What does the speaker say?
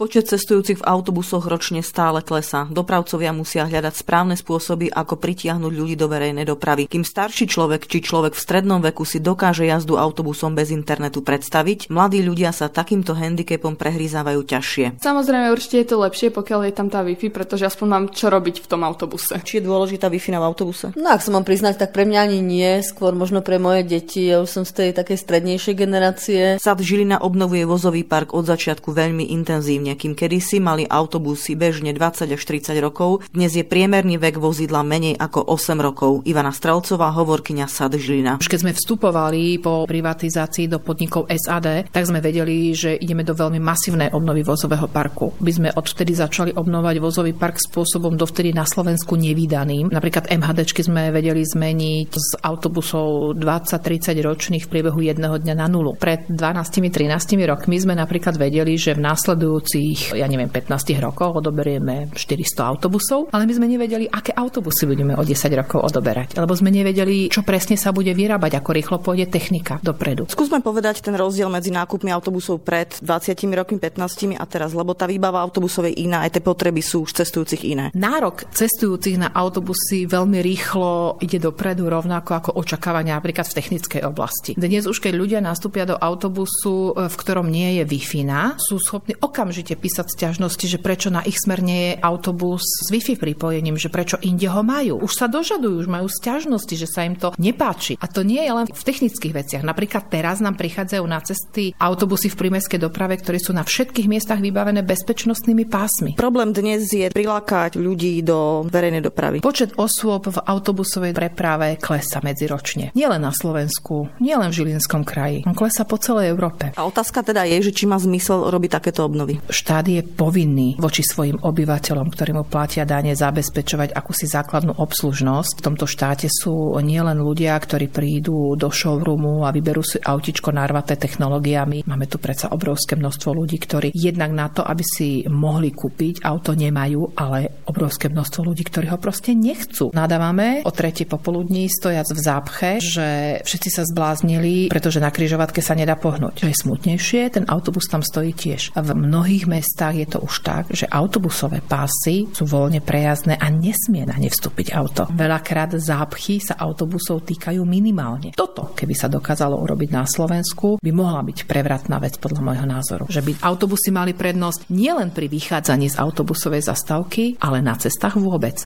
Počet cestujúcich v autobusoch ročne stále klesá. Dopravcovia musia hľadať správne spôsoby, ako pritiahnuť ľudí do verejnej dopravy. Kým starší človek či človek v strednom veku si dokáže jazdu autobusom bez internetu predstaviť, mladí ľudia sa takýmto handicapom prehrízávajú ťažšie. Samozrejme, určite je to lepšie, pokiaľ je tam tá Wi-Fi, pretože aspoň mám čo robiť v tom autobuse. Či je dôležitá Wi-Fi v autobuse? No, ak sa mám priznať, tak pre mňa ani nie, skôr možno pre moje deti. Ja už som z tej takej strednejšej generácie. SAD Žilina obnovuje vozový park od začiatku veľmi intenzívne. Kým kedysi mali autobusy bežne 20 až 30 rokov, dnes je priemerný vek vozidla menej ako 8 rokov. Ivana Strelcová, hovorkyňa SAD Žilina. Už keď sme vstupovali po privatizácii do podnikov SAD, tak sme vedeli, že ideme do veľmi masívnej obnovy vozového parku. By sme odvtedy začali obnovať vozový park spôsobom dovtedy na Slovensku nevídaným. Napríklad MHDčky sme vedeli zmeniť z autobusov 20-30 ročných v priebehu jedného dňa na nulu. Pred 12-13 rokmi sme napríklad vedeli, že v následujúcich 15 rokov odoberieme 400 autobusov, ale my sme nevedeli, aké autobusy budeme o 10 rokov odoberať, lebo sme nevedeli, čo presne sa bude vyrábať, ako rýchlo pôjde technika dopredu. Skúsme povedať ten rozdiel medzi nákupmi autobusov pred 20 rokmi, 15 a teraz, lebo tá výbava autobusov je iná, aj tie potreby sú už cestujúcich iné. Nárok cestujúcich na autobusy veľmi rýchlo ide dopredu, rovnako ako očakávania napríklad v technickej oblasti. Dnes už keď ľudia nastúpia do autobusu, v ktorom nie je Wi-Fi, sú schopní okamžite písať sťažnosti, že prečo na ich smer nie je autobus s Wi-Fi pripojením, že prečo inde ho majú. Už sa dožadujú, už majú sťažnosti, že sa im to nepáči. A to nie je len v technických veciach. Napríklad teraz nám prichádzajú na cesty autobusy v prímestskej doprave, ktoré sú na všetkých miestach vybavené bezpečnostnými pásmi. Problém dnes je prilákať ľudí do verejnej dopravy. Počet osôb v autobusovej preprave klesá medziročne. Nielen na Slovensku, nielen v Žilinskom kraji. On klesá po celej Európe. A otázka teda je, že či má zmysel robiť takéto obnovy. Štát je povinný voči svojim obyvateľom, ktorí mu platia dane, zabezpečovať akúsi základnú obslužnosť. V tomto štáte sú nielen ľudia, ktorí prídu do showroomu a vyberú si autičko narvaté technológiami. Máme tu predsa obrovské množstvo ľudí, ktorí jednak na to, aby si mohli kúpiť auto, nemajú, ale obrovské množstvo ľudí, ktorí ho proste nechcú. Nadávame o 3:00 popoludní stojac v zápche, že všetci sa zbláznili, pretože na križovatke sa nedá pohnúť. Čo je smutnejšie, ten autobus tam stojí tiež. A v mnohých mestách je to už tak, že autobusové pásy sú voľne prejazdné a nesmie na ne vstúpiť auto. Veľakrát zápchy sa autobusov týkajú minimálne. Toto, keby sa dokázalo urobiť na Slovensku, by mohla byť prevratná vec podľa môjho názoru. Že by autobusy mali prednosť nielen pri vychádzaní z autobusovej zastávky, ale na cestách vôbec.